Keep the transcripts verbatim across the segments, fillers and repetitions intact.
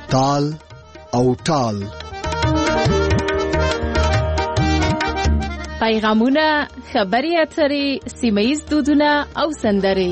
تال او ټال. پیغامونه، خبري اترې، سیمه‌ییز دودونه او سندرې.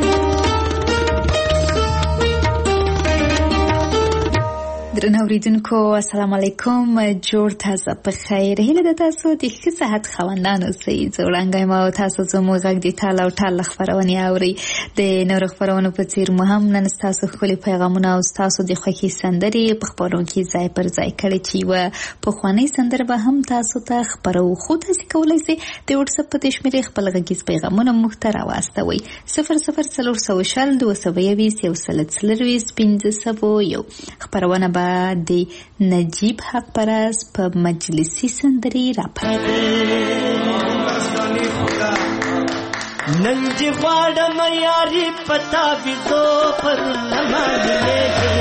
درنو اوریدونکو السلام علیکم، جوړ تازه په خیر. هیله ده تاسو د ښه صحت خاوندان اوسئ. زوړنګی ما او تاسو زموږ غږ د ټال او ټال خپرونې اورئ. د نورو خپرونو په څیر مو هم نن ستاسو ښکلي پیغامونه او ستاسو د خوښې سندرې په خپرونو کې ځای پر ځای کړي چې یوه پخوانۍ سندره به هم تاسو ته خپرو. خو تاسې کولی شئ د وټساپ په دې شمېرې خپل غږیز پیغامونه موږ ته راواستوئ. صفر صفر څلور سوه شل دوه سوه یویشت یو سل څلرویشت پنځه سوه یو. خپرونه به د نجیب حق پرست په مجلسی سندرې راپرې. ننجی غواړم یاري پتا ویزو پر نمانې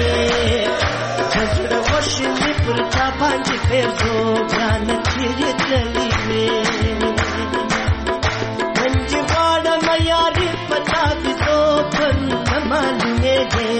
چجړ وشلې پر تا باندې پیرزو ګران چیرې تللی مې. ننجی غواړم یاري پتا ویزو پر نمانې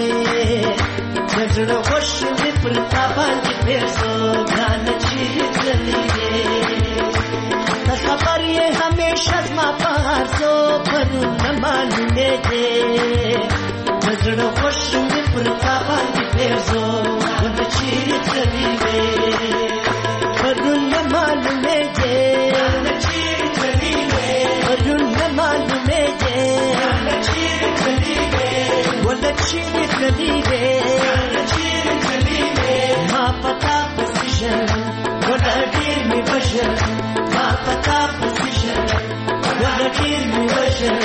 چجړ وشلې پر تا باندې پیرزو ګران چیرې تللی مې. خبر یہ ہمیشہ زما پارزو پر نماننے دے نظر خوش میں پرتا باندې پیرزو ود چیر چلی وے پر نماننے دے چیر چلی وے پر نماننے دے چیر چلی وے ود چیر چلی وے چیر چلی وے ما پتا پوزیشن ود دیر می بشر ما پتا پوزیشن ود دیر می بشر.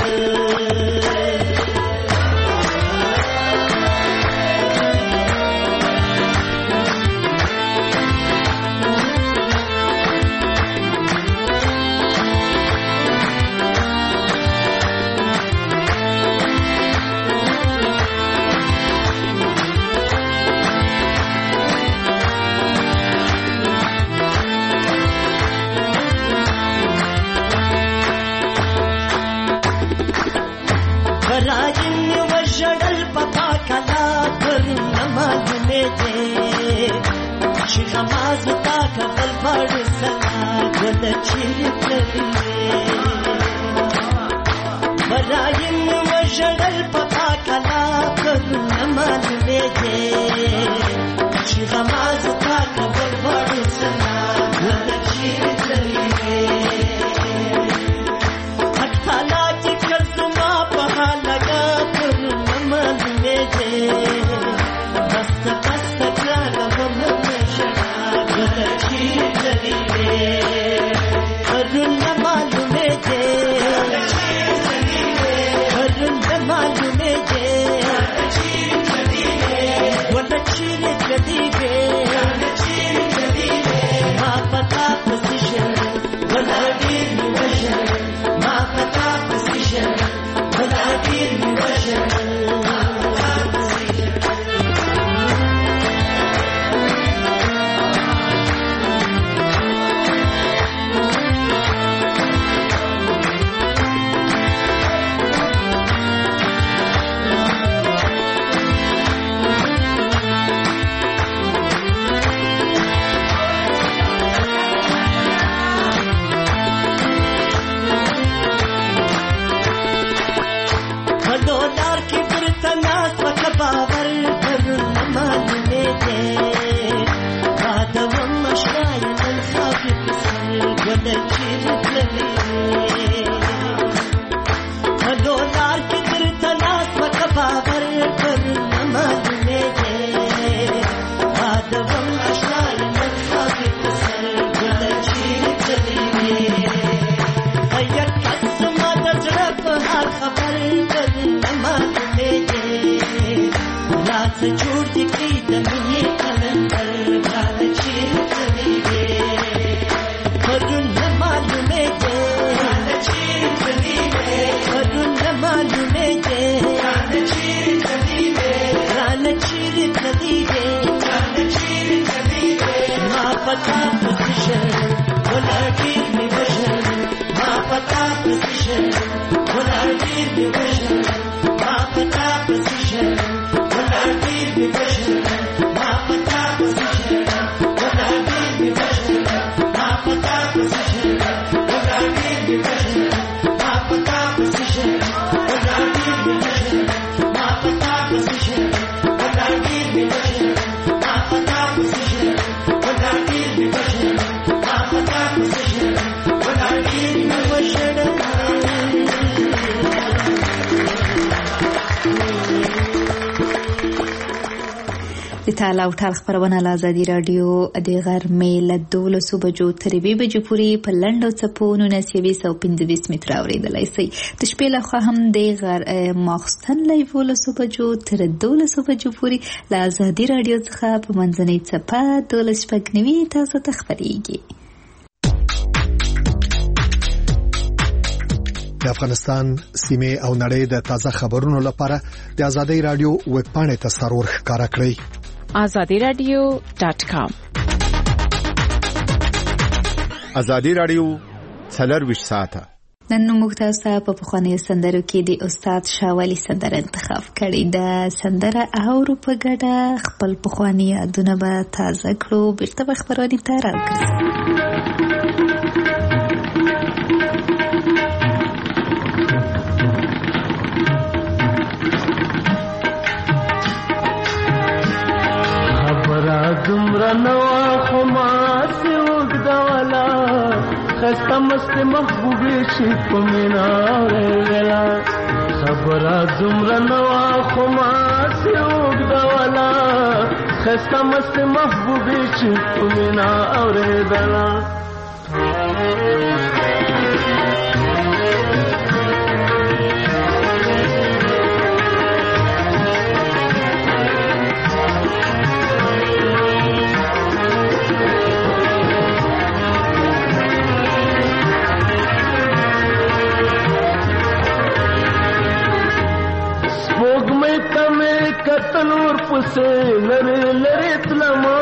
راجن وشړل پپا کلا پر نمازونه دې چې نماز تا کول بڑ سلا ګل چیر کړې. راجن وشړل پپا کلا پر نمازونه دې چې نماز تا کول بڑ سلا ګل چیر کړې. اټالا چې کزما په لگا پر نمازنے دے بست بست کرانا ہمیشہ ود چیر چلی وے پر نمازنے دے پر نمازنے دے ود چیر چلی وے ما پتا پوزیشن ود دیر می بشر ما پتا پوزیشن ود دیر می بشر. جوړ دې کړي د مینې کلندر ګران چیر چلی وې پرون نه معلومې دې ګران چیر چلی وې پرون نه معلومې دې ګران چیر چلی وې ګران چیر چلی وې ګران چیر چلی وې ما پتا پوزیشن ولا ډیر می بشر ما پتا پوزیشن ولا ډیر می بشر ما پتا پوزیشن ود دیر می بشر ما پتا د تعالی او ټال خبرونه له ازادي رادیو د غرمې له دولسو بجو تر یوې بجې پورې په لنډو څپو نولس یویس او پنځه ویشت متره اورېدلی شئ. د شپې لخوا هم د ماخوستن له یولسو بجو تر دولسو بجو پورې له ازادي رادیو څخه په منځنۍ څپه دولس شپږ نوي تاسو ته خپرېږي. د افغانستان سیمه او نړۍ د تازه خبرونو لپاره د ازادي رادیو ویب پاڼه ته سرور ښکارا کړئ azadi radio dot com. ازادي رادیو څلرویشت ساعته. نن موږ تاسو ته په پخوانیو سندرو کې د استاد شاولي سندره انتخاب کړې ده. سندره اورو په ګډه خپل پخواني یادونه به تازه کړو. بیرته به خبرونه ته راګرځو. زمرا نوا خماسی اگدوالا خستا مست محبوبی شی پمینا ریلا خبرا زمرا نوا خماسی اگدوالا خستا مست محبوبی شی پمینا ریلا کتنور پسے لرے لرے تلما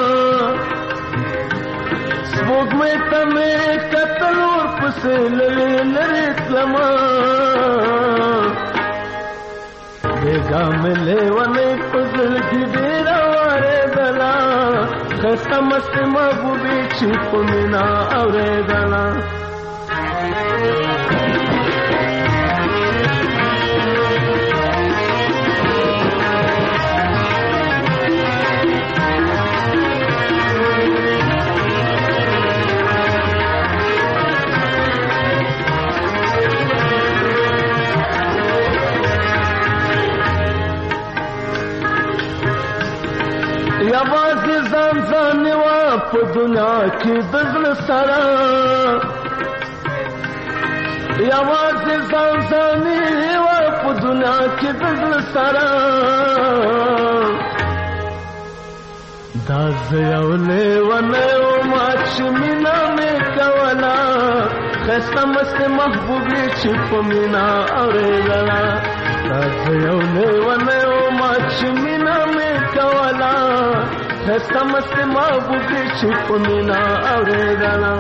سبوگ میں تمہیں کتنور پسے لرے لرے تلما بیگا ملے ونے پزل کی دیرا وارے دلا خیستا مست محبوبی چھپ منا اورے دلا یوازې ځان ځان وا په دنیا کې د زړه سره یوازې ځان ځان وا په دنیا کې د زړه سره دا زه یو لیونی وم چې مینه مې کوله ښایسته مستې محبوبې چې په مینه اورېدله دا زه یو لیونی وم چې مینه مې کوله خستا مست محبوبی چې په مینا اورېدله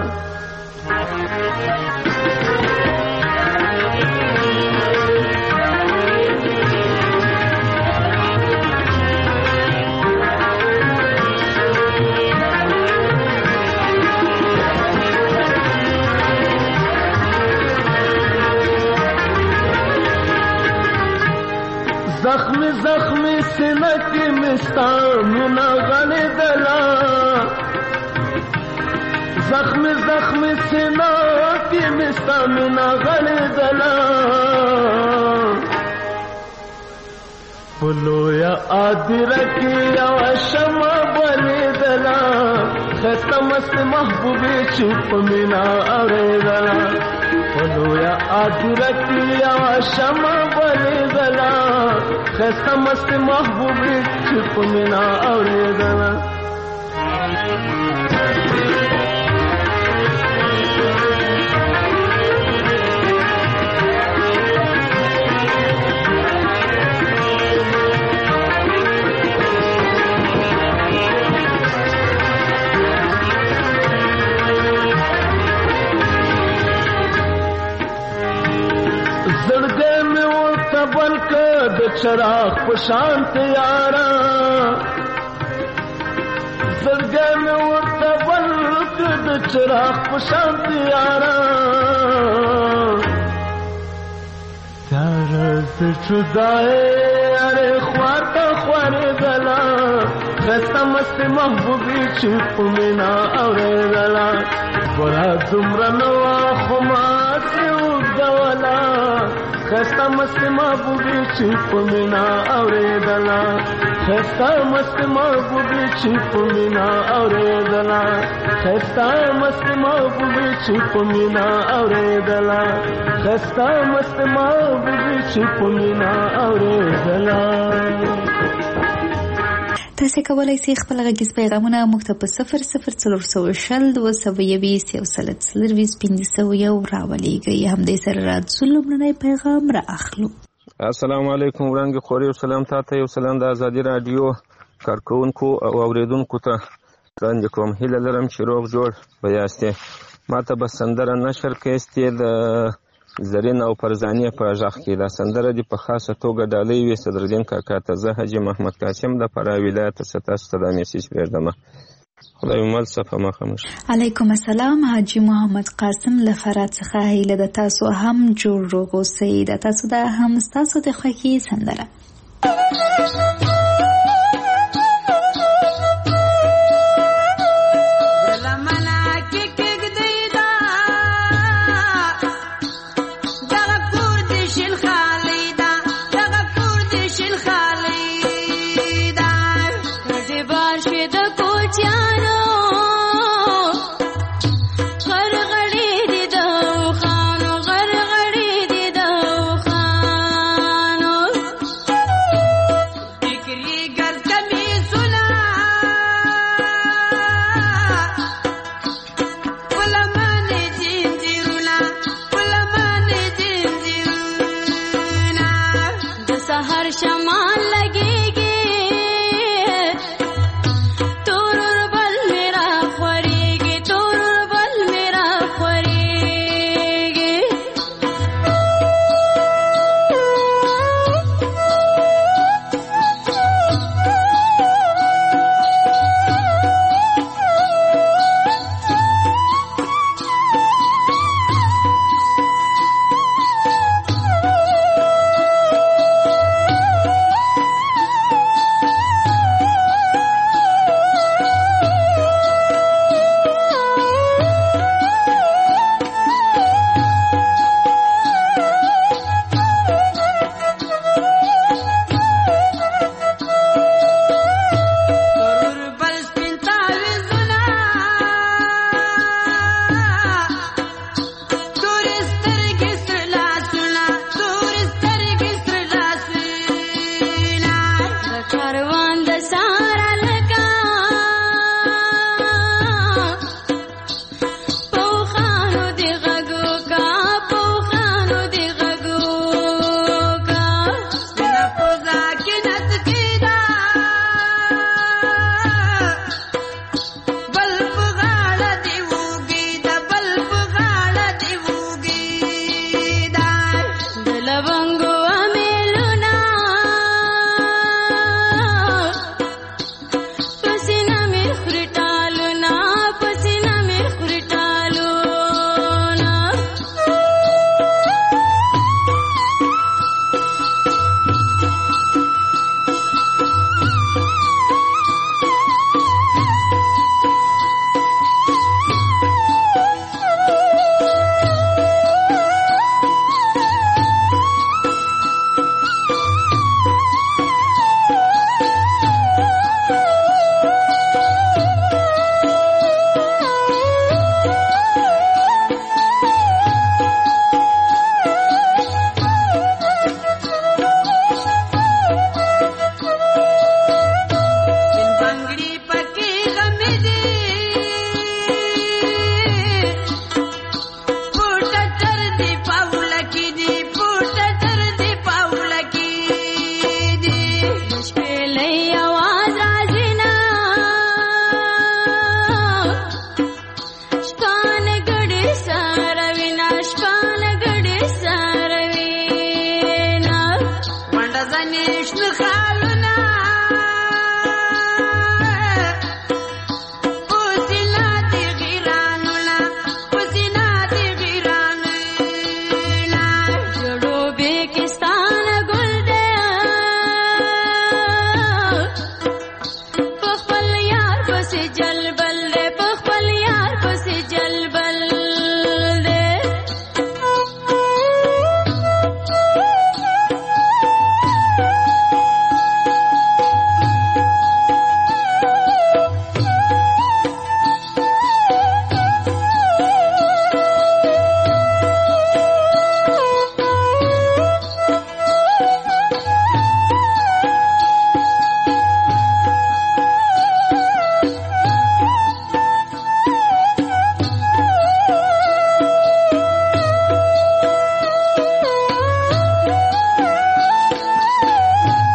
زخمی زخمی سینه کې مستا مینا غړېدله زخمی زخمی سینه کې مستا مینا غړېدله په لویه هدیره کې یوه شمع بلېدله ښایسته مست محبوبې چې په مینا اورېدله په لویه هدیره کې یوه شمع بلېدله خستا مست محبوبی چې په مینا اورېدله زړګی مې ورته بل که د چراغ په شان تیاره زړګی مې ورته بل که د چراغ په شان تیاره تیاره د جدایۍ هرې خوا ته خورېدله ښایسته مستې محبوبې چې په مینا اورېدله ګوره دومره نه وه خو ماسې اوږدوله خستا مست محبوبي چې په مینا اورېدلا خستا مست محبوبي چې په مینا اورېدلا خستا مست محبوبي چې په مینا اورېدلا خستا مست محبوبي چې په مینا اورېدلا. تاسو کولای شئ خپل غږیز پیغامونه موږ ته په صفر صفر څلور سوه شل دوه سوه یویشت یو سل څلرویشت پنځه سوه یو راولېږئ. همدې سره راځو لومړنی پیغام را اخلو. السلام علیکم وړاندې خوري او سلام تاته یو سلام د ازادي رادیو کارکونکو او اوریدونکو ته وړاندې کوم. هیله لرم چې روغ جوړ به یاستې. ما ته به سندره نشر کېستې د زرین او فرزانیه په غږ کې. دا سندره دې په خاصه توګه ډالۍ وي صدرالدین کاکا ته. زه حاجي محمد قاسم د فراه ولایت څخه تاسو ته دا میسیج پرېږدم. خدای مل صفه مخامش. علیکم السلام حاجي محمد قاسم له فراه څخه. هیله د تاسو هم جوړ روغ اوسئ. د تاسو دا هم ستاسو د خوښې سندره.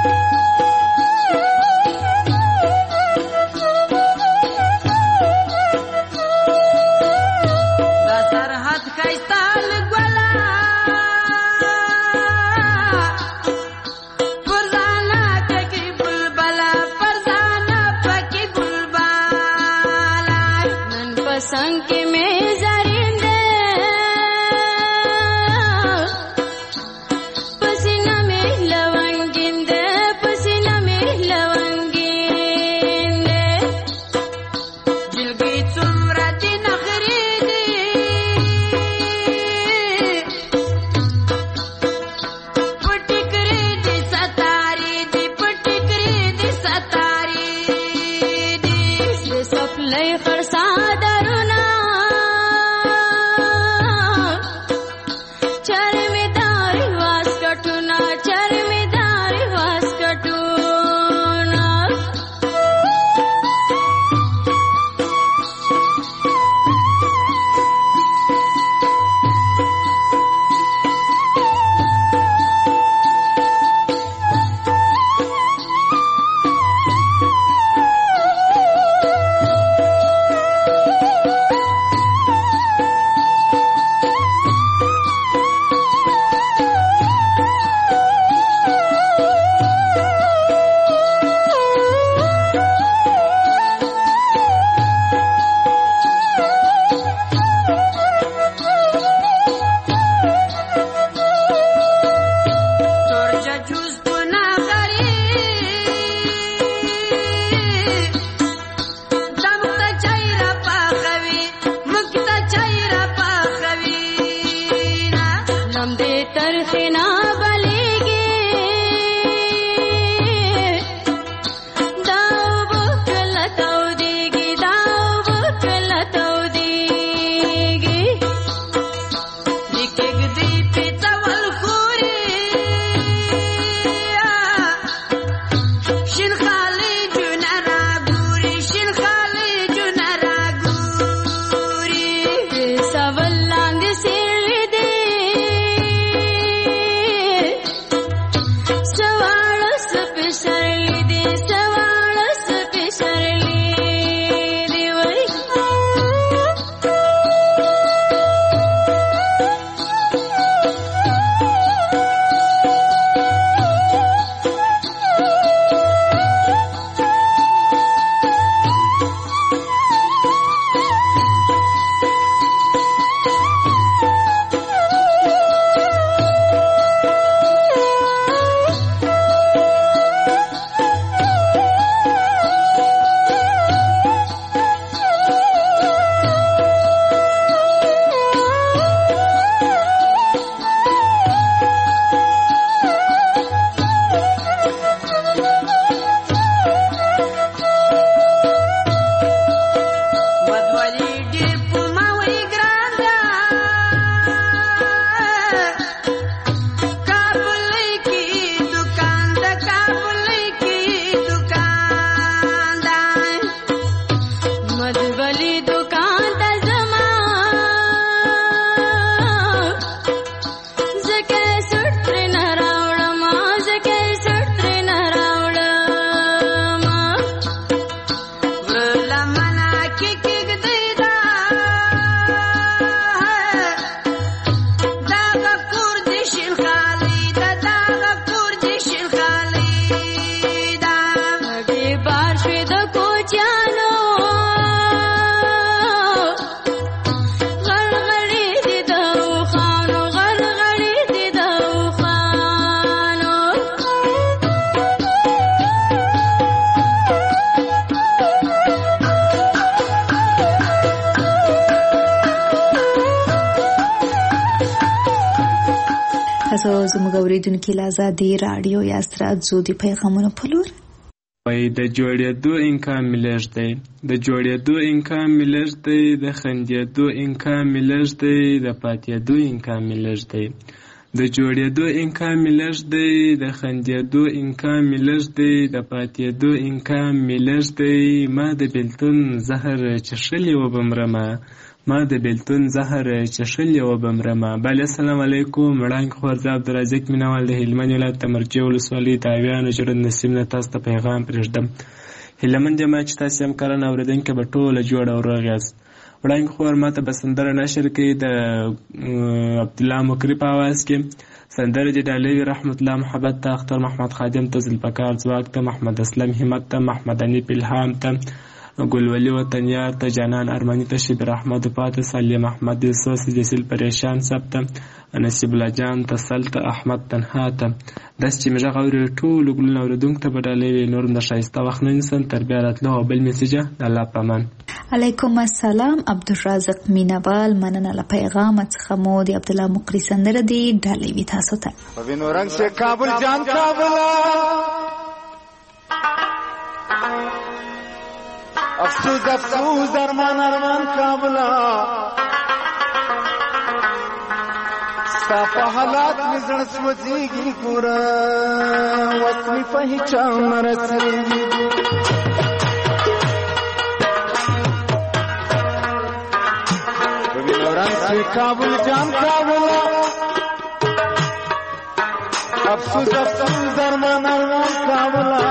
تاسو زموږ اوریدونکو له آزادي رادیو یا ستراتزو د پیغامونو په لور وای د جوړېدو امکان ملږ دی د جوړېدو امکان ملږ دی د خندېدو امکان ملږ دی د پاتېدو امکان ملږ دی د جوړېدو امکان ملږ دی د خندېدو امکان ملږ دی د پاتېدو امکان ملږ دی ما د بېلتون زهر چښلي وبمرمه ما د بیلتون زهر چښلې وبمرمه. بله السلام علیکم. وړاندې خور زه عبدالرزاق مینوال د هلمند ولایت د مرجې ولسوالۍ د اویانو جوړه نسیم نه تاسو ته پیغام پرېږدم. هیله مند یم چې تاسې هم کرن اورېدونکي به ټوله جوړ او روغ یاست. وړاندې خور ما ته به سندره نشر کوي د عبدالله مکري په اواز کې. سندره د ډالۍ رحمت الله محبت ته، اختر محمد خادم ته، ذوالفقار ځواک ته، محمد اسلم همت ته، محمد انیف الهام ته، ګلولي وطنیار ته، جانان ارماني ته، شبیر احمد پاته، سلیم احمد سوس، جسیل پریشان سب ته، نصیب الله جان ته، سلط احمد تنها ته. داس چې مې غږ اوري ټولو ګلونه اورېدونکو ته به ډالۍ وي. نور هم د ښایسته وخت نه نیسم تر بیا راتلو. او بل میسیجه د الله په امان. علیکم السلام. عبدالرزاق مینوال مننه له پیغام څخه مو د عبدالله مقری سندره دی ډالۍ وي تاسو ته. وینو رنگ سے کابل جان کابل افسوس افسوس ارمان ارمان کابلا ستا حالات می زړه سوځيږي ګوره وس می پهچان رسېږي. وینو رنگ سے کابل جان کابل افسوس افسوس ارمان ارمان کابلا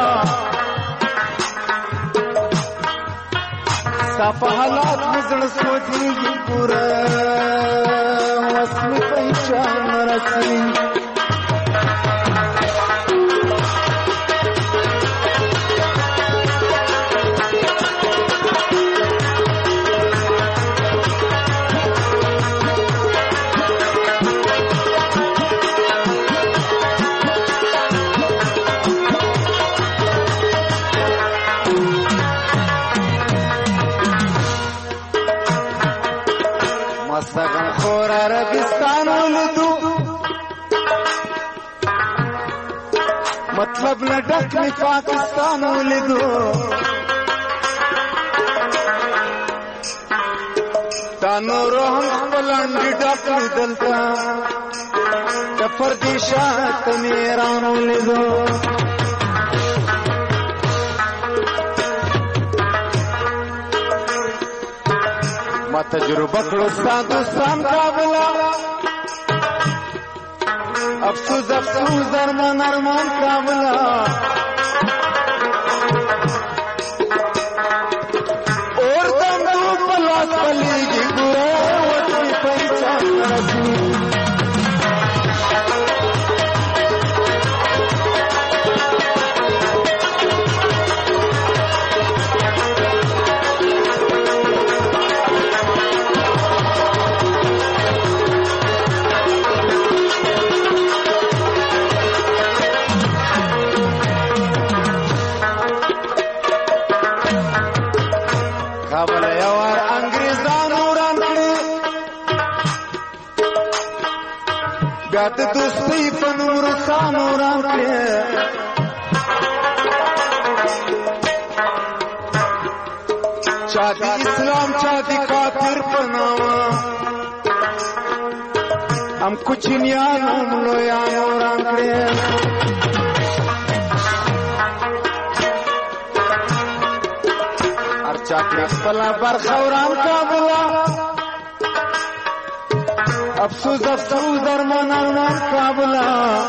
ستا حالات می زړه سوځيږي ګوره وس می پهچان رسېږي. مستغن خور عربستان ولدو مطلب نه ډک می پاکستان ولدو دا نورو هم خپل انډي ډک دلته د پردیشات میران ولدو. ما تجربه کړو ستا دوستان کابلا افسوس افسوس ارمان ارمان کابلا اور دم دو پلاس پلیږي ګوره وطني پہچان رسېږي. کابل یوار انګریزانو وران کړي بیا د دوستۍ په نوم روسانو وران کړي. چا د اسلام چا د کافر په نامه هم کوچنیانو هم لویانو وران کړي. چاکری خپل برخه وران کابلا افسوس افسوس ارمان ارمان کابلا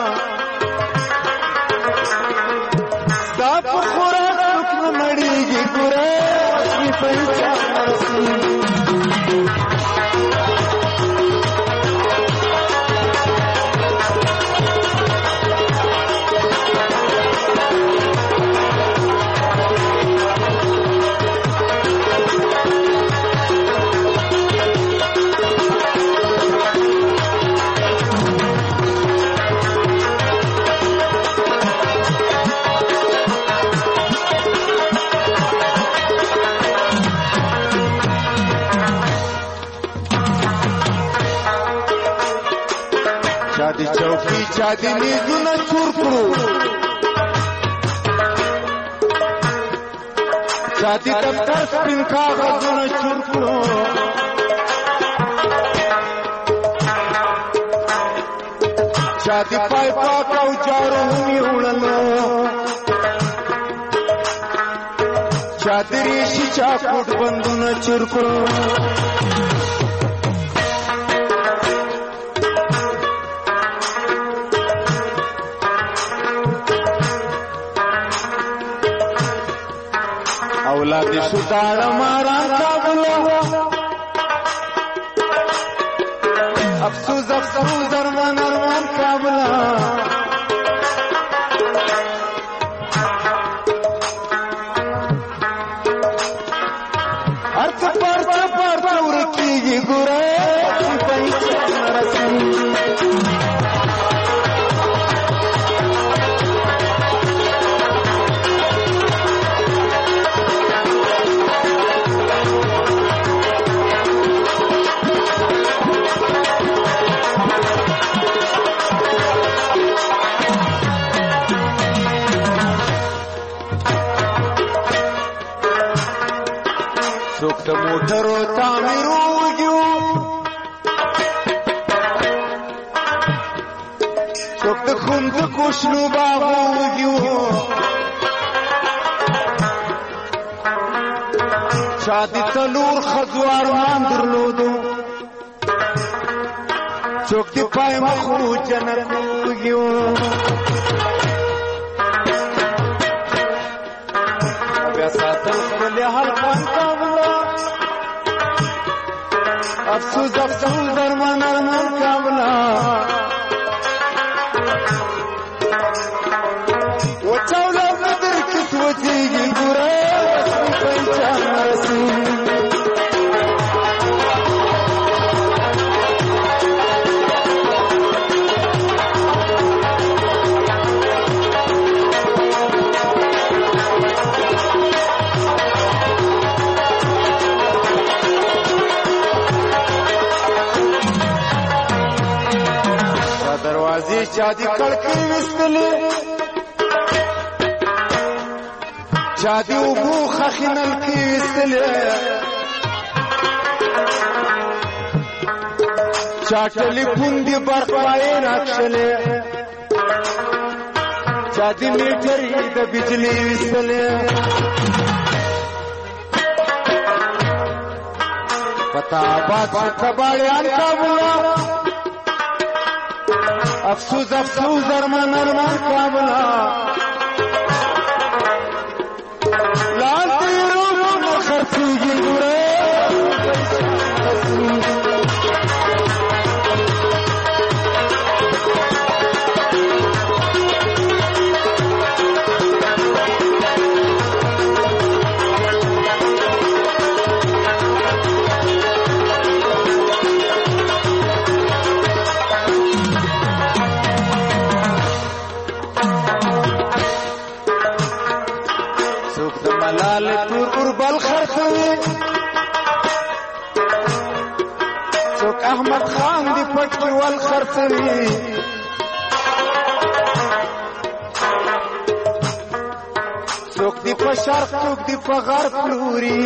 ستا په خوراک څوک نه مړېږي ګوره وطني پهچان رسېږي. چادی چوکی چادی میزونه چور کړو چادی دفتر سپین کاغذونه چور کړو چادی پای پاک او جارو می وړلو چادی ریشي چاپټ بندونه چور کړو اولاد شو داړه ماران کابلا افسوس افسوس ارمان ارمان کابلا ارت پر پر پر کیږي ګره پیسې رسي څوک د موټرو تعمیر وګیو څوک د خون د کوشنو باغ وګیو چا د تلور ښځو ارمان درلودو څوک د پای مخو جنت وګیو بیا ساتل خپل حلقان کابلا افسوس افسوس ارمان ارمان کابلا وچاولا بدر کس وچیگی گورا اسمی پنچان رسی دروازې چا دي کړکۍ وستلې چا دي اوبو خښې نلکې وستلې چا ټلیفون دي برق پایې راکښلې چا دي میټر یې د بجلي وستلې پتا آباد شو کباړیان کابلا افسوس افسوس ارمان ارمان کابلا لال تیرو رو خرچیگی گورے ملال تور قربال خرڅوي څوک احمد خان دی پټکی ول خرڅوي څوک دی په شرق څوک دی په غرب پلوري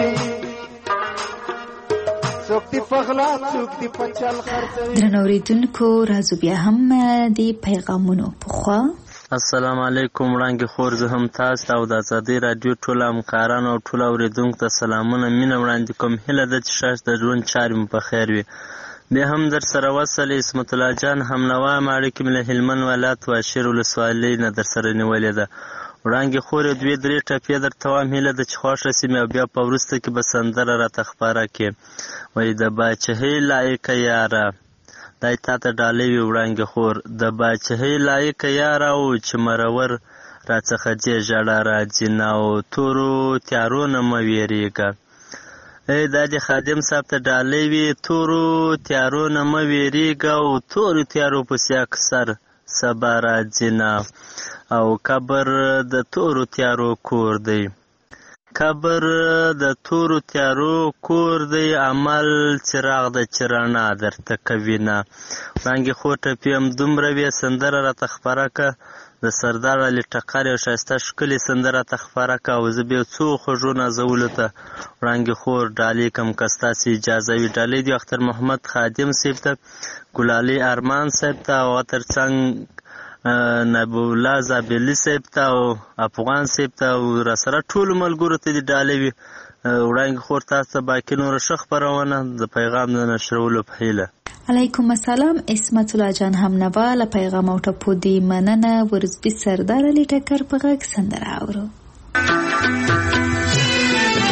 څوک دی په غلا څوک دی په چل خرڅوي. درنو اوریدونکو راځو بیا هم دی پیغامونو پخوا. السلام علیکم وړاندې خور زه هم تاسو ته او د ازادۍ راډیو ټولو همکارانو او ټولو اورېدونکو ته سلامونه مینه وړاندې کوم. هیله ده چې ستاسو د ژوند چارې مو په خیر وي. بیا هم در سره وصل عصمت الله جان همنوا م اړیکې مې له هلمند ولایت واشیر ولسوالۍ نه در سره نیولې ده. وړاندې خور دوې درې ټپې درته وایم. هیله ده چې خوښه شي مې او بیا په وروسته کې به سندره راته خپاره کړې. وایي د باچهۍ لایقه یاره دای تا ته ډالۍ وي وړانګې خور د باچهۍ لایقه یاره او چې مرور راڅخه دې ژړا راځي نه او تورو تیارو نه مه ویرېږه. ای دا دې خادم صاحب ته ډالۍ وي تورو تیارو نه مه ویرېږه او تورو تیارو پسې اکثر سبا راځي نه او قبر د تورو تیارو کور دی. قبر د تورو تیارو کور دی عمل چراغ د چې رڼا درته کوي نه. وړانګې خور ټپې هم دومره وې سندره راته خپره کړه د سردار علي ټقر یو ښایسته ښکلې سندره راته خپره کړه او زه بیا څو خوږو نازولو ته وړانګې خور ډالۍ کړم که ستاسې اجازه وي. ډالۍ دي اختر محمد خادم صاحب ته ګلالۍ ارمان صاحب ته او ترڅنګ نبی الله زابلي صاحب ته او افغان صاحب ته او راسره ټولو ملګرو ته دې ډالۍ وي. وړانګې خور تاسو ته باقي نوره ښه خپرونه د پیغام د نشرولو په هیله. علیکم السلام عصمت الله جان همنوا له پیغام او ټپو دی مننه. ورزبي سردار علي ټکر په غږ سندره اورو.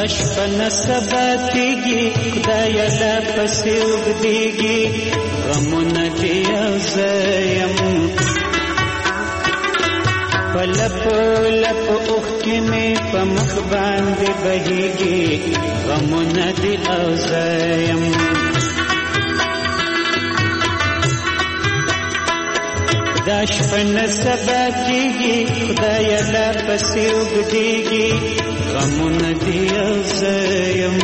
داشپن سباتیگی خدای لا پسی اگدیگی غمون دی اوزیم پلپو لپو اخکی میں پمخ باندی بہیگی غمون دی اوزیم داشپن سباتیگی خدای لا پسی اگدیگی غمون دی اوزیم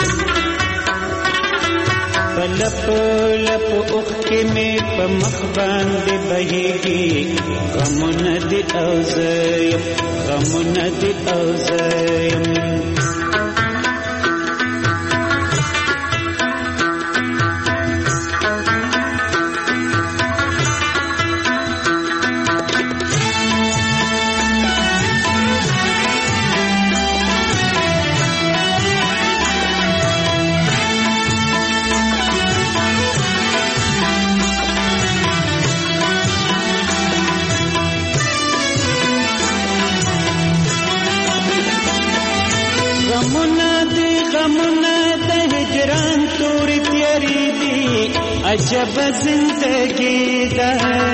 پلپو لپو اخکی میں پمخ باندی بہیگی غمون دی اوزیم غمون دی اوزیم عجب زندگی دا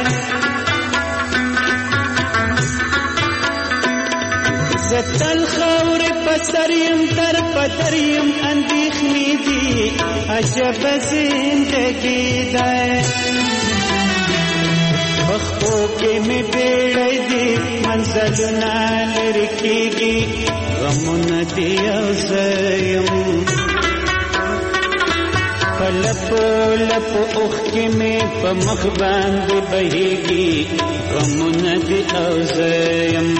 زتل خور پسریم در پدریم اندیخنی دی عجب زندگی دا بخو کے میں بیڑی دی منزلنا لرکیگی غمون دی اوزیم پلپو لپو اخکی میں پمخ باندی بہیگی غمون دی اوزیم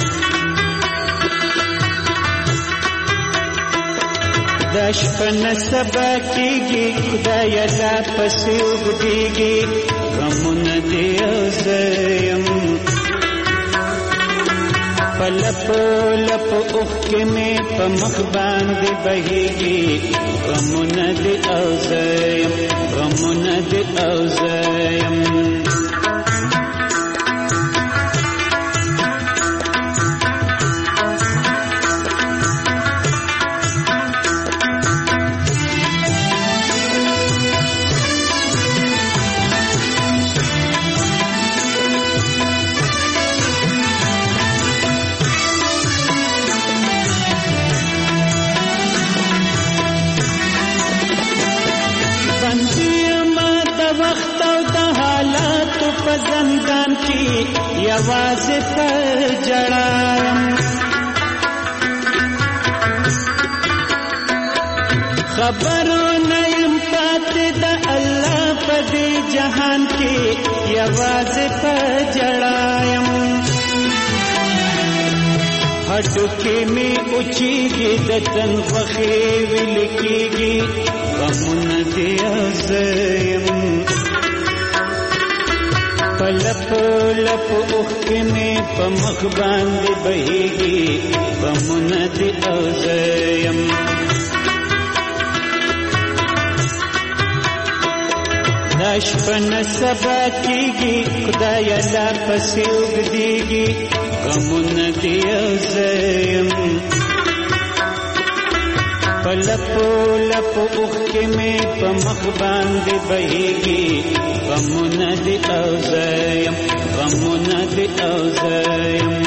داشپن سبا کیگی خدای لا پسی اگدیگی غمون دی اوزیم پلپو لپو اخکی میں پمخ باندی بہیگی غمون دی اوزیم غمون دی اوزیم زندان کی یواز پر جڑایم خبرو نیم پات دا اللہ پدی جہان کی یواز پر جڑایم ہڈو کی میں اچھی گی دتن وخی ولکی گی غمون دی اوزیم پلپو لپو اخکی میں پمخ باندی بہیگی غمون دی اوزیم داشپن سبا کیگی خدای لا پسی اگدیگی غمون دی اوزیم پلپو لپو اخکی میں پمخ باندی بہیگی غمون دی اوزیم غمون دی اوزیم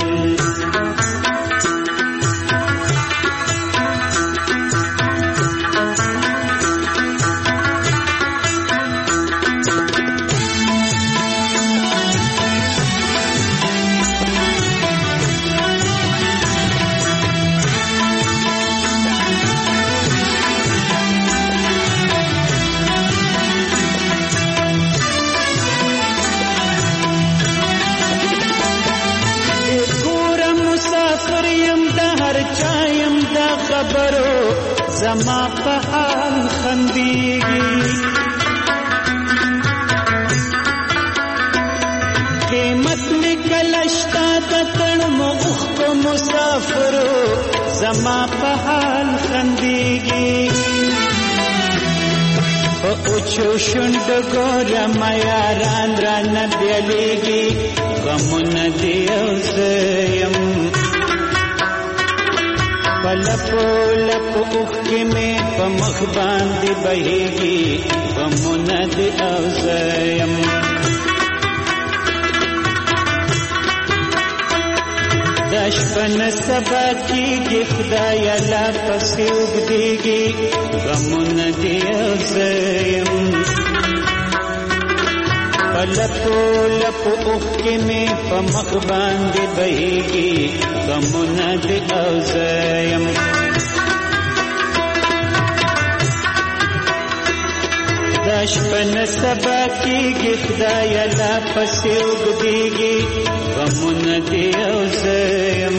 خبرو زما په حال خندیږي قیمت می کلشتا د تړمو اوښکو مسافرو زما په حال خندیږي په اوچو شونډو ګورم یاران رانه بیلیږي غمونه دي اوزه یم پل لپو لپو اوښکې مې په مخ باندې بهیږي غمونه دې او زه یم دا شپه نه سبا کېږي خدایه لا پسې اوږدېږي غمونه دې او زه یم په لپو لپو اوښکې مې په مخ باندې بهیږي غمونه دې او زه یم دا شپه نه سبا کېږي خدایه لا پسې اوږدېږي غمونه دې او زه یم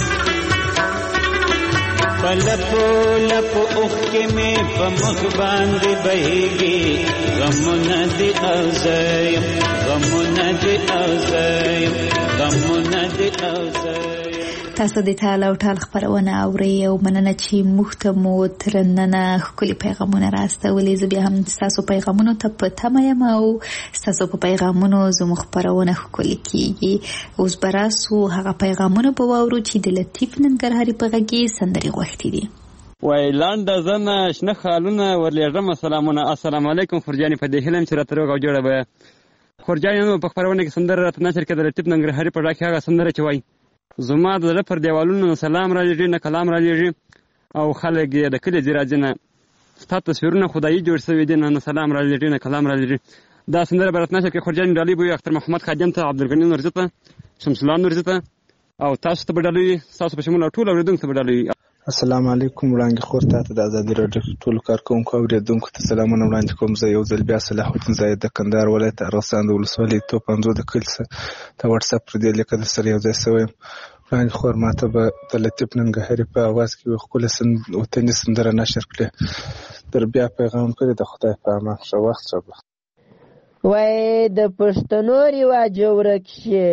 په لپو لپو اوښکې مې په مخ باندې بهیږي غمونه دې او زه یم غمونه دې او زه یم غمونه دې او زه تاسو د ټال او ټال خبرونه اورئ او مننه چې موږ ته مو تر ننه ښکلي پیغامونه راستولي. زه بیا هم ستاسو پیغامونو ته په تمه یم او ستاسو په پیغامونو زموږ خپرونه ښکلې کیږي. اوس به راسو هغه پیغامونه به واورو چې د لطیف ننګرهاري په غږ کې سندرې غوښتي دي. وای لانډه زنه شنه خالونه ورلېږم سلامونه. السلام علیکم خورجانې په دې هیله یم چې راته روغ او جوړه به خورجانې نو په خپرونه کې سندره راته نشر کې د لطیف ننګرهاري په غږ کې هغه سندره چې وایي زما د زړه پر دیوالونو سلام را لېږي نه کلام را لېږي او خلک یې د کلي ځي راځي نه ستا تصویرونه خدایي جوړ شوي دي نه سلام را لېږي نه کلام را لېږي. دا سندره به راته نشر کې خورجانې ډالۍ به وي اختر محمد خادم ته عبدالغني نورزي ته شمس الله نورزي ته او تاسو ته به ډالۍ وي ستاسو په شمول او ټولو اورېدونکو ته به ډالۍ وي. السلام علیکم وړاندې خور تاته د ازادي راډیو ټولو کارکوونکو او اورېدونکو ته سلامونه وړاندې کوم. زه یو ځل بیا صلاح الدین زاید د کندهار ولایت ارغستان د ولسوالۍ توپ پنځو د کلي ته وټساپ پر دې لیکه در سره یو ځای شوی یم. وړاندې خور ماته به د لطیف ننګرهاري په اواز کې یوه ښکلې وطني سندره نشر کړې. در بیا پیغام کړی د خدای په امان. ښه وخت ښه وخت. وای د پښتنو رواج ورک شي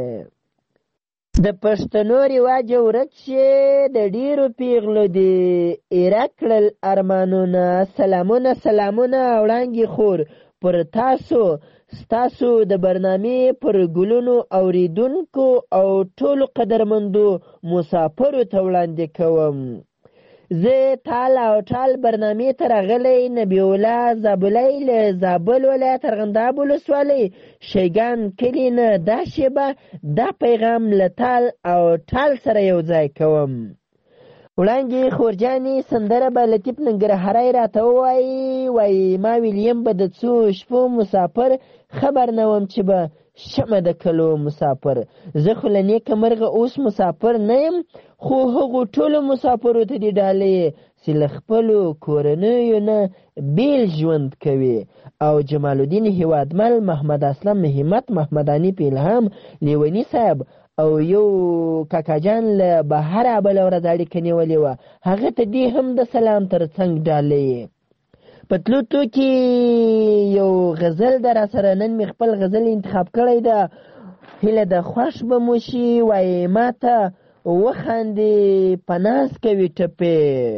د پښتنو رواج ورک شي د ډیرو پیغلو دي ایره کړل ارمانونه. سلامونه سلامونه وړانګې خور پر تاسو ستاسو د برنامې پر ګلونو اوریدونکو او ټولو قدرمندو مسافرو ته وړاندې کوم. زه ټال او ټال برنامې ته راغلی نبی الله زابلی له زابل ولایت ارغنداب ولسوالۍ شیګان کلي نه دا شیبه دا پیغام له ټال او ټال سره یو ځای کوم. وړانګې خورجانې سندره به لطیف ننګرهاري راته ووایي وایي ما ویلیم به د څو شپو مسافر خبر نه وم چې به شمه د کلو مسافر. زه خو له نیکه مرغه اوس مسافر نه یم خو هغو ټولو مسافرو ته دې ډالۍ چې له خپلو کورنیو نه بیل ژوند کوي. او جمال الدین هیوادمل محمد اسلم همت محمداني په الهام لیونی صاحب او یو کاکاجان له بهره بله ورځ اړیکه نیولې وه هغه ته دې هم د سلام تر څنګ ډالۍ. په تلو تو کې یو غزل ده را سره نن مې خپل غزل انتخاب کړی ده. هیله د خوښ به مو شي وایي ما ته وخاندې په ناز کوي ټپې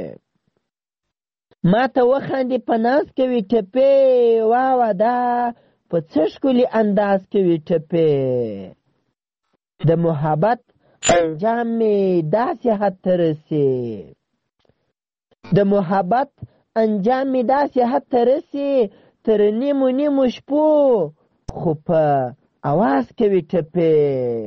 ما ته وخاندې په ناز کوي ټپې واوه دا په څه ښکلي انداز کوي ټپې د محبت انجام مې داسې حد ته رسي د محبت انجام می داسې حد ته رسي تر نیمو نیمو شپو خو په اواز کوي ټپې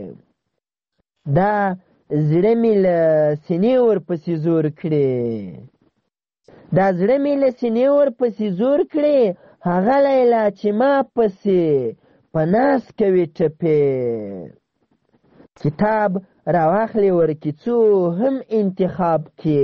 دا زړه مې له سینې ورپسې زور کړې دا زړه مې له سینې ورپسې زور کړې هغه لیلا چې ما پسې په ناز کوي ټپې کتاب راواخلې ورکیڅو هم انتخاب کې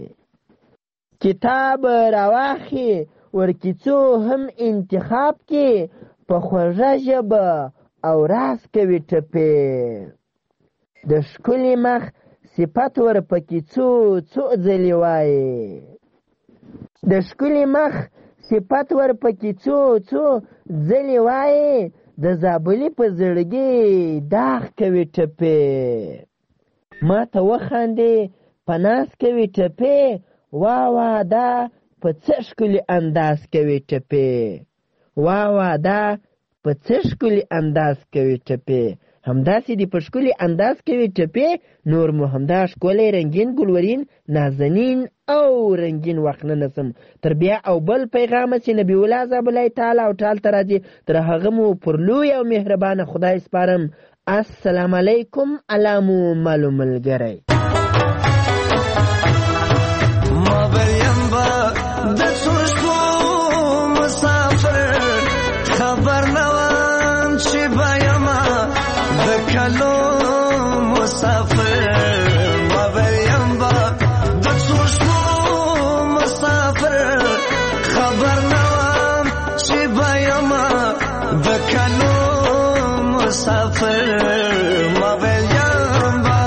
کتاب راواخی ورکیڅو هم انتخاب کې په خوږه ژبه او راز کوي ټپې د ښکلي مخ صفت ورپکې څو څو ځلې وایي د ښکلي مخ صفت ورپکې څو څو ځلې وایي د زابلي په زړګي داغ کوي ټپې ما ته وخاندې په ناز کوي ټپې وا وا دا په څه ښکلي انداز کوي ټپې وا وا دا په څه ښکلي انداز کوي ټپې همداسې د په ښکلي انداز کوي ټپې، نور مو همدا ښکلی رنګین ګلورین نازنین او رنګین وخت نه نسم. تر بیا او بل پیغامه چې نبی الله عزب الله تعالی او ټال ته راځي، تر هغه مو پر لوی او مهربانه خدای سپارم. السلام علیکم علامو مالو ملګری. ما بریم با د څوشکو مسافر خبر نوام چې بایما د کلو مسافر. ما بریم با د څوشکو مسافر خبر نوام چې بایما د کلو مسافر. ما بریم با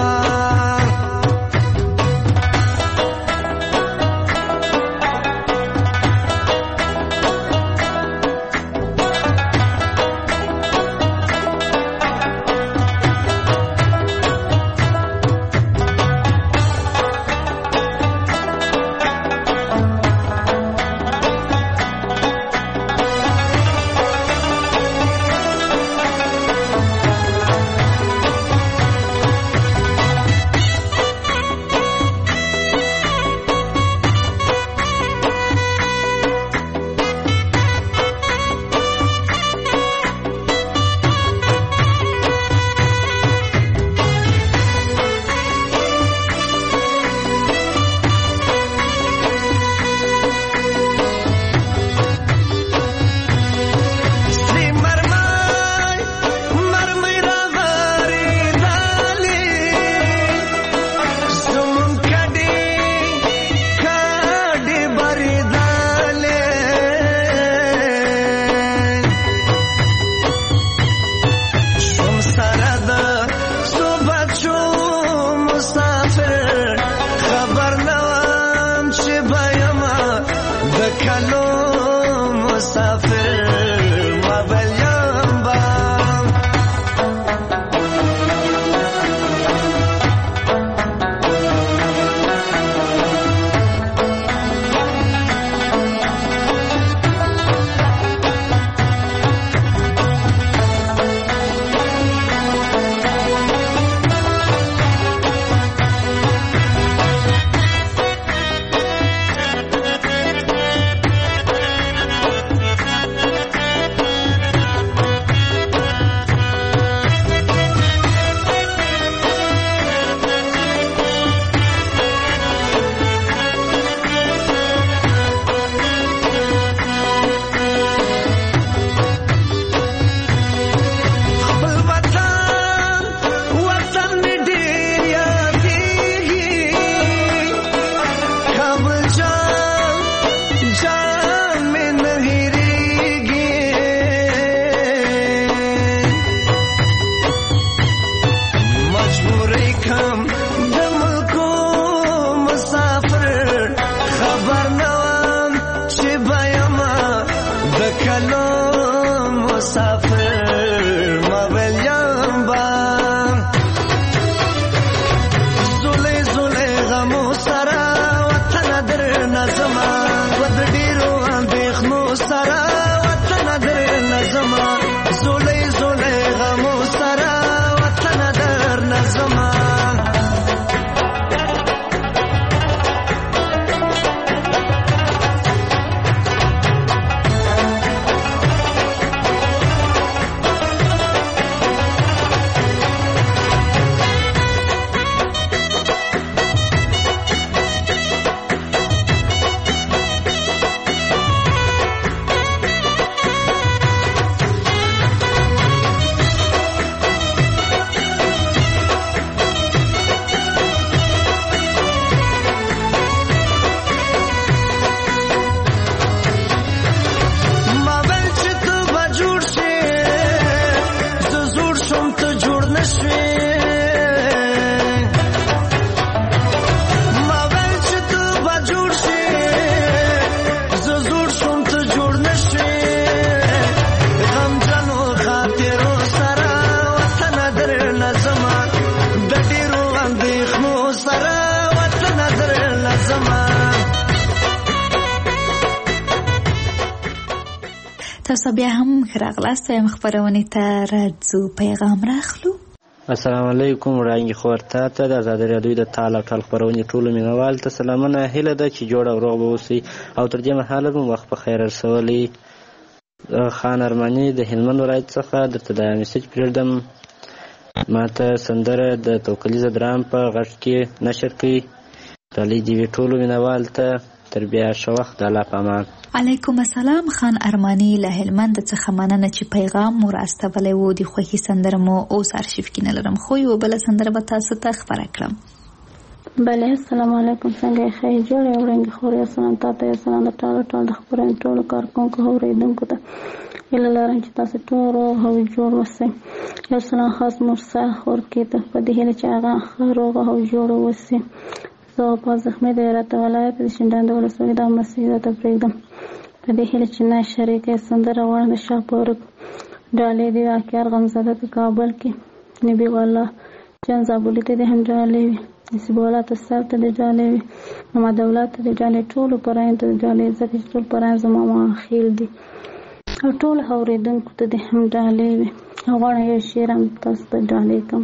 تاسو بیا هم ښه راغلاست. وایم خپرونې ته راځو پیغام راخلو. السلام علیکم وړانګې خور تا ته د ازادي راډیو د تال او ټال خپرونې ټولو مینوال ته سلامونه. هیله ده چې جوړ او روغ به اوسئ او تر دې مهاله مو وخت په خیر رسولی. خان ارماني د هلمند ولایت څخه درته دا میسج پرېږدم. ما ته سندره د توکلیزه درام په غږ کې نشر کړي. ډالۍ دې وي ټولو مینوال ته. تر بیا ښه وخت. د الله په امان. علیکم السلام. خان ارمانی له هلمند څخه مننه چې پیغام مو راستولی و. د خوښي سندره مو اوس ارشیف کې نه لرم، خو یوه بله سندره به تاسو ته خپره کړم. بله السلام علیکم، څنګه یې ښه جوړ یې وړانګې خور یې سلام تاته یې سلام د ټالو ټال د خپرونې ټولو کارکوونکو اورېدونکو ته هیله لرم چې تاسو ټول روغ او جوړ اوسئ. یو سلام خاص مرسا خورکې ته په دې هیله چې هغه ښه روغ او جوړ اوسي. زه په زخمي د هرات ولایت د شینډنډ ولسوالۍ د مسجد ته پرېږدم په دې هیله چې نه شریکه سندره غواړم د شاپورک ډالۍ دی واقعار غمزده په کابل کې نبی والله جان زابولي ته د هم ډالۍ وي، نصیب الله تصال ته د ډالۍ وي، محمد دولت ته د ډالۍ، ټولو پرایان ته د ډالۍ، ځکه چې ټول پرایان زما ماخیل دي او ټول اورېدونکو ته د هم ډالۍ وي. غواړم یو شعر هم تاسو ته ډالۍ کړم.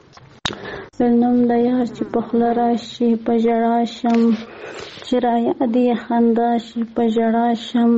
نوم د یار چې په خوله راشي په ژړا شم، چې رایاد یې خندا شي په ژړا شم،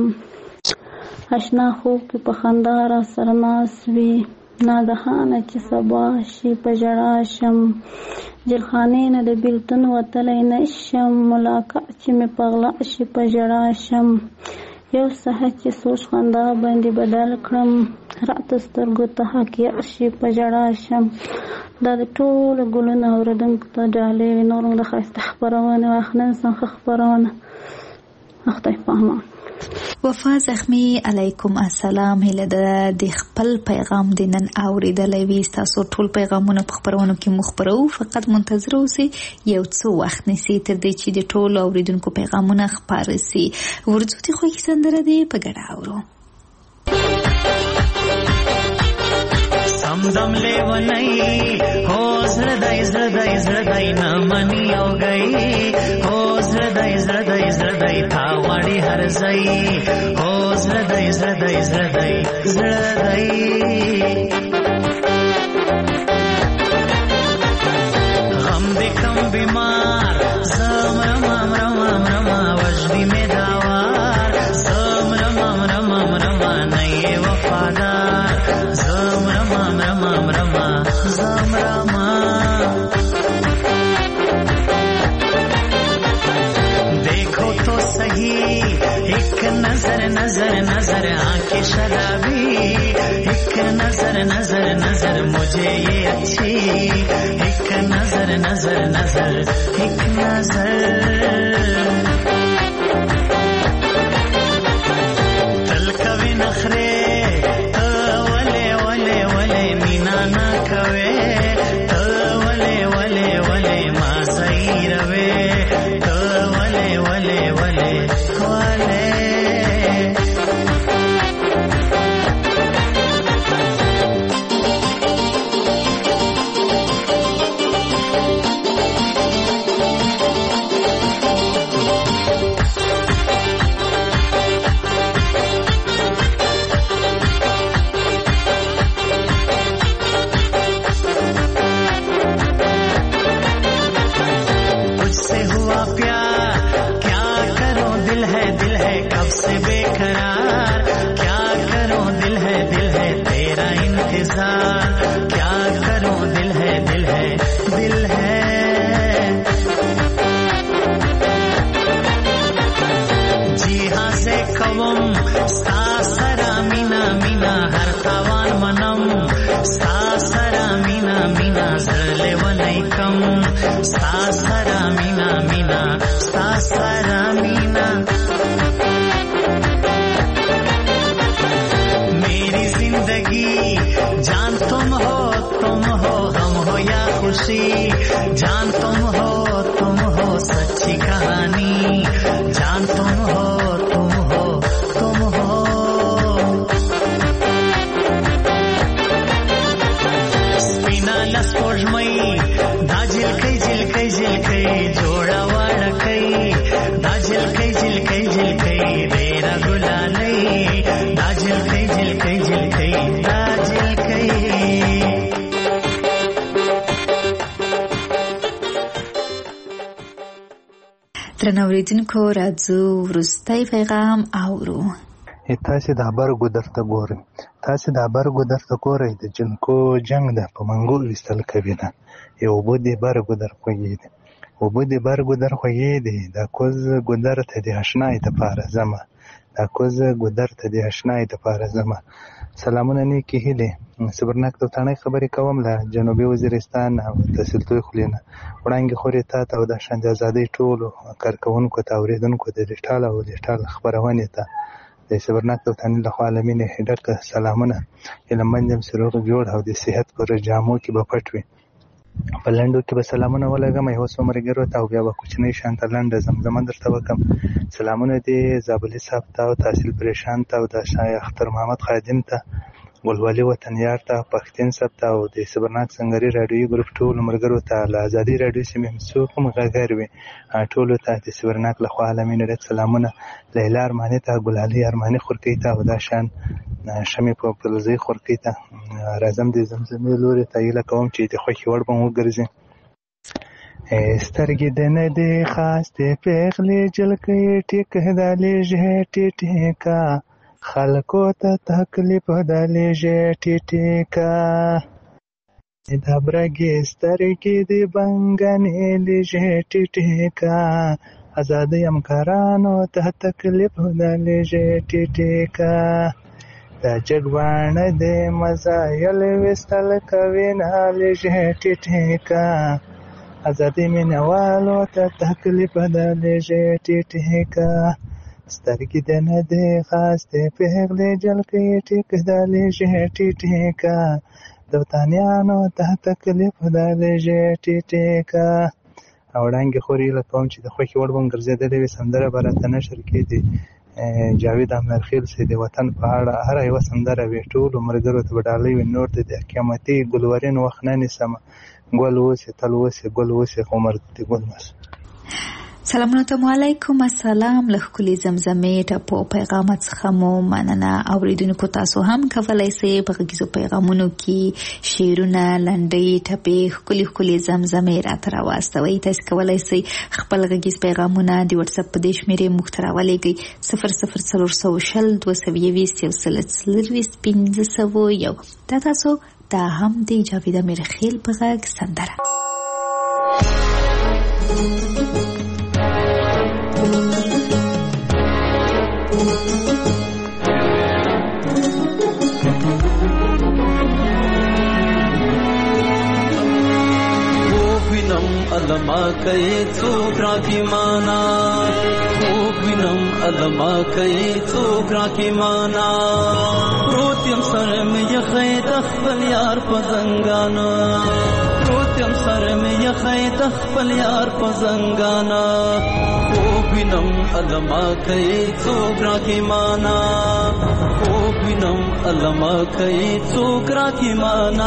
اشنا خوب کې په خندا را سره ناست وي، ناګهانه چې سبا شي په ژړا شم، جلخانې نه د بېلتون وتلی نه شم، ملاقات چې مې په غلا شي په ژړا شم، یو ساعت چې سوچ خندا باندې بدل کړم، راته سترګو ته حقیق شي په ژړا شم. دا د ټولو ګلونو اورېدونکو ته ډالۍ وي. نور موږ د ښایسته خپرونې واخلئ، څنګه خپرونه خدای په امان. وفا زخمی علیکم السلام. هیله ده د خپل پیغام د نن اوریدلی وي. ستاسو ټول پیغامونه په خپرونو کې مو خپرو، فقط منتظر اوسئ یو څه وخت نیسئ تر دې چې د ټولو اوریدونکو پیغامونه خپاره سي. ورځو د خوښي سندره دی په ګډه اورو. سمدم لیونی هو زردای زردای زردای نمانی او گئی، هو زردای زردای زردای تاوانی هر زئی، هو زردای زردای زردای زردای غم دې کم بیمار زم رمام رمام رما وجدی می داوار زم رمام رمام رما نئی وفادار زم رمام رمام رما زم رما دیکھو تو صحیح ایک نظر نظر نظر آنکھیں شرابی، ایک نظر نظر نظر مجھے یہ اچھی، ایک نظر نظر نظر ایک نظر تل کوي نخره ته ولې ولې ولې مینا نه کوي ته ولې ولې ولې ما زیروي ته ولې ولې ولې ولې जान तुम हो तुम हो सच्ची कहानी, जान तुम हो तुम हो तुम हो स्पिना लस्पोजमई दा झिलकै झिलकै झिलकै जोड़ा वाड़कै दा झिलकै झिलकै झिलकै रेरा गुलालै दा झिलकै झिलकै झिलकै दा झिलकै درنو اوریدونکو راځو وروستی پیغام اورو. تاسې د ابرګو درته ګورئ تاسې د ابرګو درته ګورئ د جنکو جنگ ده په منګو ویستل کوي ده یو اوبه دې برګو در خوږې دي اوبه دې برګو در خوږې دي دا کوز ګودر ته دې اشنای دپاره ځمه دا کوز ګودر ته دې اشنای دپاره ځمه. سلامونه نیکې هیلې صبرناک توتانۍ خبرې کوم له جنوبي وزیرستان او تحصیلتوی خولې نه. وړانګې خورې تا ته او د شان د ازادۍ ټولو کارکوونکو ته اورېدونکو د ډیټال او ډیټال خپرونې ته د صبرناک توتانۍ لخوا له مینې ډکه سلامونه. هیلهمند یم چې روغ جوړ او د صحت پر جامو کې به پټ وي. په لنډو کې به سلامونه ولګم یو څو ملګرو ته او بیا به کوچنۍ شانته لنډه زمزمه درته وکړم. سلامونه دې زابلي صاحب ته او تحصیل پریشان ته او د شاه اختر محمد خادم ته ګلوالي وطن یار ته پښتین صاحب ته او د صبرناک سنګري راډیوي ګروپ ټولو ملګرو ته له ازادي راډیو سیمې هم څوک هم غږر وي ټولو ته د صبرناک لخوا له مینې ډک سلامونه. لیلا ارماني ته ګلالي ارماني خورکۍ ته او دا شان شمې په پلزۍ خورکۍ ته راځم د زمزمې لورې ته هیله کوم چې د خوښې وړ به مو وګرځي. سترګې د نه دې خاستې پېغلې جلکۍ ټیک د لېږې ټیټېکه خلکو ته تکلیف د لېږې ټیټېکه د برګې سترګې د بنګنې لېږې ټیټېکه ازادۍ همکارانو ته تکلیف د لېږې ټیټېکه د جګباڼه د مزایل ویستل کوي نه لېږې ټیټېکه ازادۍ مینهوالو ته تکلیف د لېږې ټیټېکه سترګې د نه دې خاستې پېغلې جلکۍ ټیک د لېږې ټیټېکه د وطنیانو ته تکلیف د لېږې ټیټېکه. وړانګې خورې هیله کوم چې د خوښې وړ به هم ګرځېدلې وي. سندره به راته نشر کړي جاوید امرخیل چې د وطن په اړه هره یوه سندره وي ټولو ملګرو ته به ډالۍ وي. نور د قیامتي ګلورین وخت نه نیسمه ګل اوسې تل اوسې ګل اوسې عمر دې ګل مس. سلامونه ته علیکم السلام له ښکلې زمزمې ټپو پیغامات څخه مو مننه. اوریدونکو تاسو هم کولی شئ په غږیزو پیغامونو کې شعرونه لنډۍ ټپې ښکلې ښکلې زمزمې راته راواستوئ. تاسو کولی شئ خپل غږیز پیغامونه د وټساپ په دې شمېرې موږ ته راولېږئ صفر صفر څلور سوه شل دوه سوه یویشت یو سل څلرویشت پنځه سوه یو. دا تاسو دا هم د جاوید امیرخیل په غږ سندره. अलमा कई चोकरा की माना खूब विनम अलमा कई चोकरा की माना रोत्यम सर में यखे तख्पल यार पजंगाना रोत्यम सर में यखे तख्पल यार पजंगाना खूब विनम अलमा कई चोकरा की माना खूब विनम अलमा कई चोकरा की माना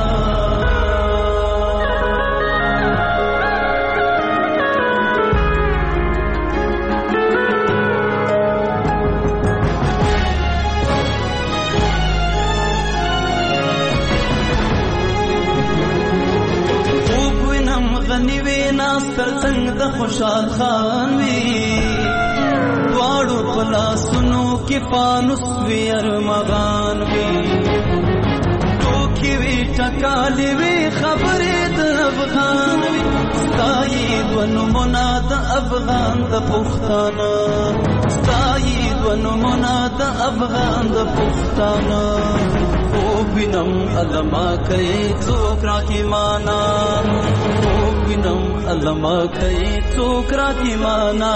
नास्तर संग द खुशाल खान वी द्वाड़ो पला सुनो की फानुस वी अरमगान वी टोकी वी टकाली वी खबरे द अफगान वी स्तायीद वनुमुना द अफगान द पुख्ताना स्तायीद वनुमुना द अफगान द पुख्ताना बिनम अलमा कई चोकरा की माना ओ बिनम अलमा कई चोकरा की माना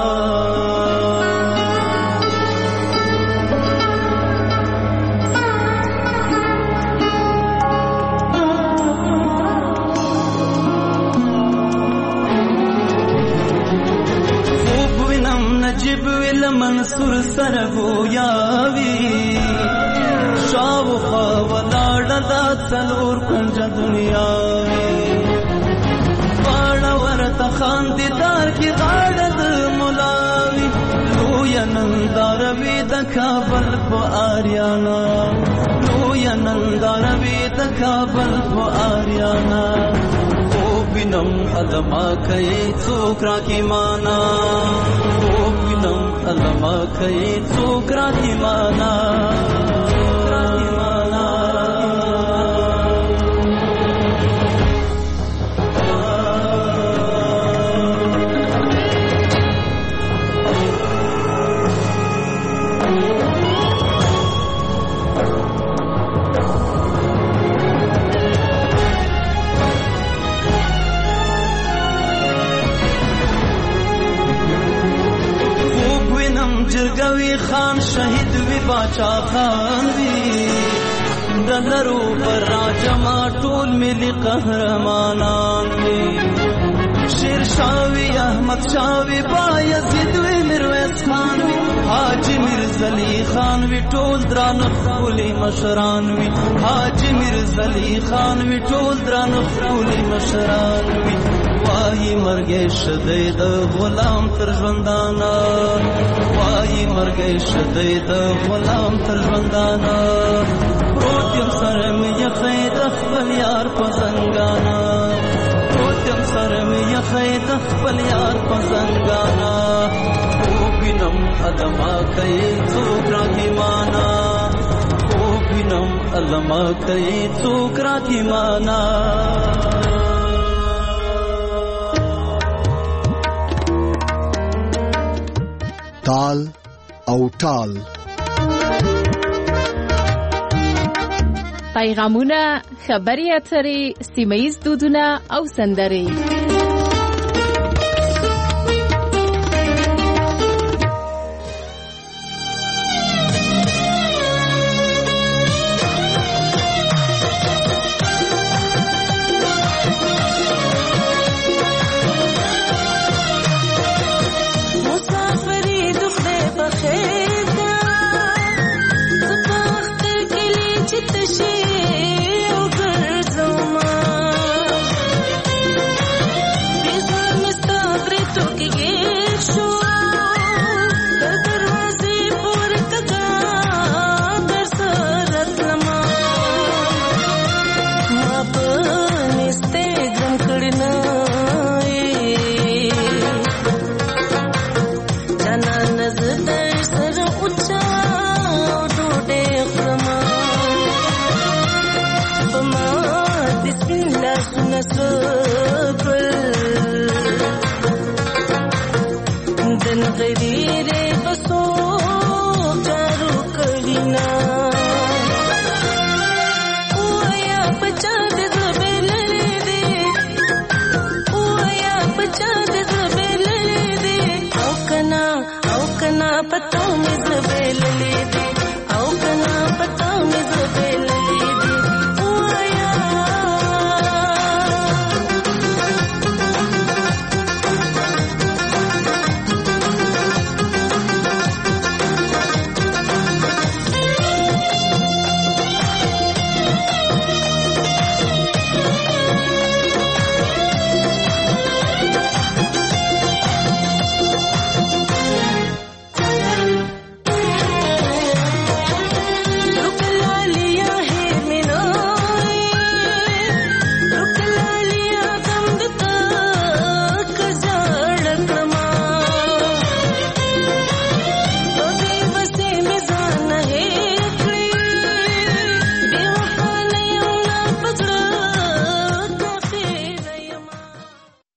खूब बिनम नजीब विल मंसूर सरगो यावी शाव खावलाड़ा दा तलूर कुंज दुनिया बाड़ावर तखांदीदार की गाड़द मुलावी लोया नंदारवी दकाबल को आर्याना लोया नंदारवी दकाबल को आर्याना ओ बिन وینم ادما کوي څوک راکې مانا خوب وینم ادما کوي څوک راکې مانا جرګوي خان شهید وی باچا خان وی دلرو پر راجما ټول ملي قهرمانان وی شیر شاوی احمد شاوی بایزید وی میرویس خان وی حاجی میرزلی خان وی ټول دران خولي مشران وی حاجی میرزلی خان وی ټول دران خولي مشران وی وای مرګ شدې د غلام تر ژوندانا وای مرګ شدې د غلام تر ژوندانا پروت یم سره مې یخې د خپل یار په زنګانا پروت یم سره مې یخې د خپل یار په زنګانا خوب وینم ادما کوي څوک راکې مانا خوب وینم ادما کوي څوک راکې مانا تال او ټال پیغامونه، خبري اترې، سیمه ییز دودونه او سندرې. Lady